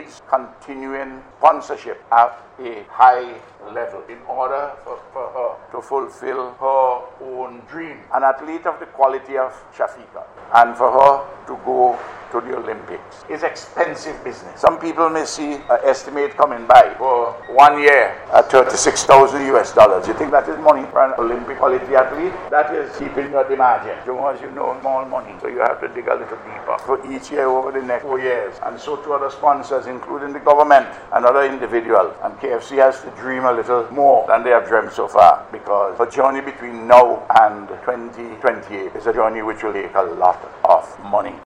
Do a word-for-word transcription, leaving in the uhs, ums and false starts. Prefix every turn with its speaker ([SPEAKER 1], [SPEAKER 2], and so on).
[SPEAKER 1] needs continuing sponsorship at a high level in order for, for her to fulfill her own dream. An athlete of the quality of Shafiqa, and for her to go to the Olympics is expensive business. Some people may see an estimate coming by for one year at thirty-six thousand U S dollars. You think that is money for an Olympic quality athlete? That is keeping your margin. So as you know, small money. So you have to dig a little deeper for each year over the next four years. And so to other sponsors, including the government and other individuals. And K F C has to dream a little more than they have dreamt so far, because the journey between now and twenty twenty-eight is a journey which will take a lot of money.